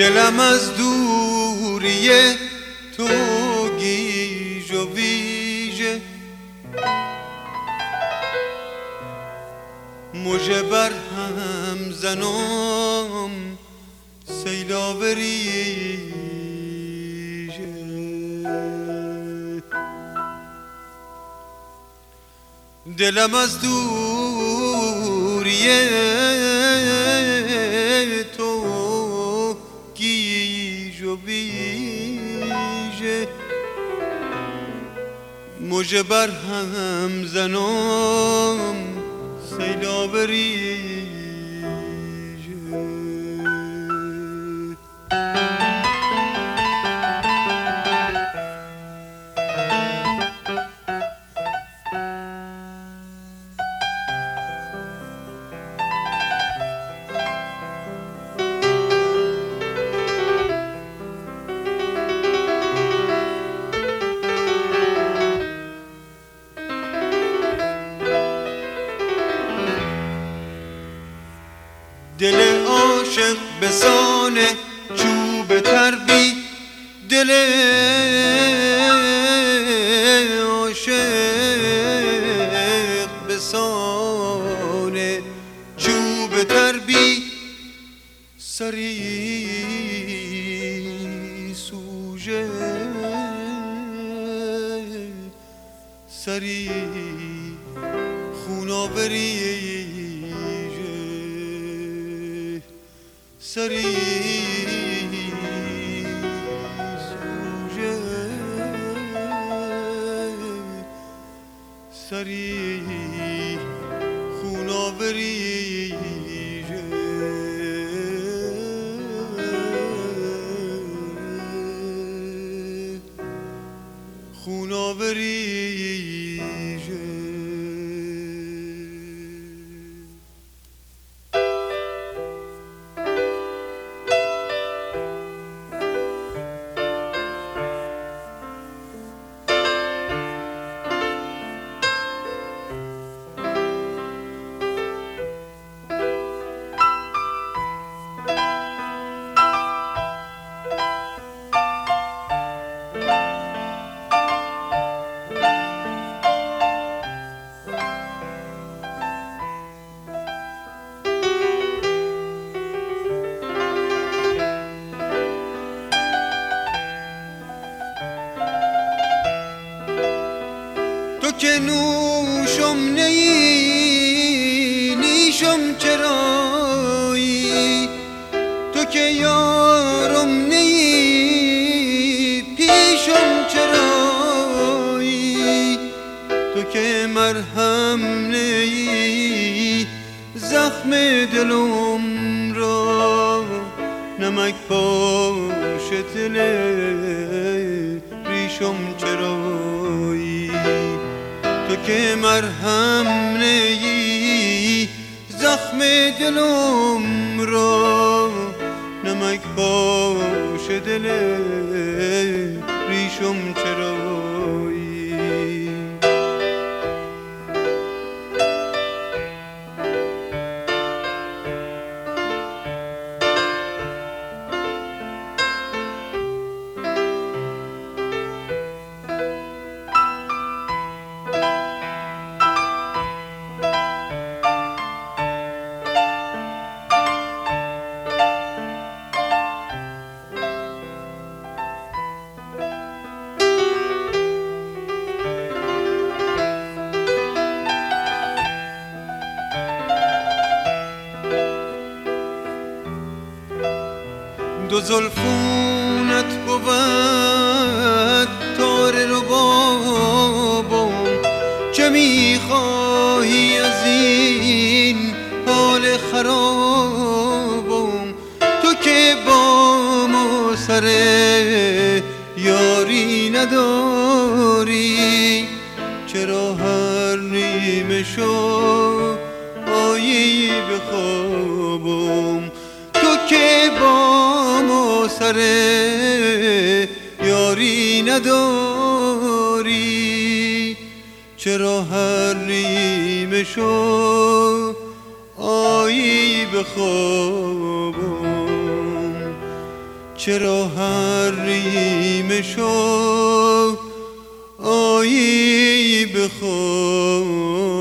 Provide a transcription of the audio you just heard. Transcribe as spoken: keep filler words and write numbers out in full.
دلم از دوری تو گیج و ویژه، مژه بر هم زنم سیلاب ریژه. دلم از دوری تو گیج و ویژه، مژه بر هم زنم سیلاب ریژه. دل عاشق بسان چوب تربی، دل عاشق بسان چوب تربی، سری سوژه سری خوناوری، سری سوژه سری خوناوری، خوناوری. تو که نوشم نیی نیشم چرایی، تو که یارم نیی پیشم چرایی، تو که مرهم نیی زخم دلم را، نمک پاش دل ریشم چرایی، تو که مرهم نیی زخم دلم را، نمک پاش دل ریشم چرایی. دو زلفونت بود تار ربابم، چه میخواهی از این حال خرابم، تو که با ما سر یاری نداری، چرا هر نیمه شب آیی به خوابم، تو که با سر یاری نداری، چرا هر نیمه شب آیی به خوابم. چرا حریم شو آیی بخور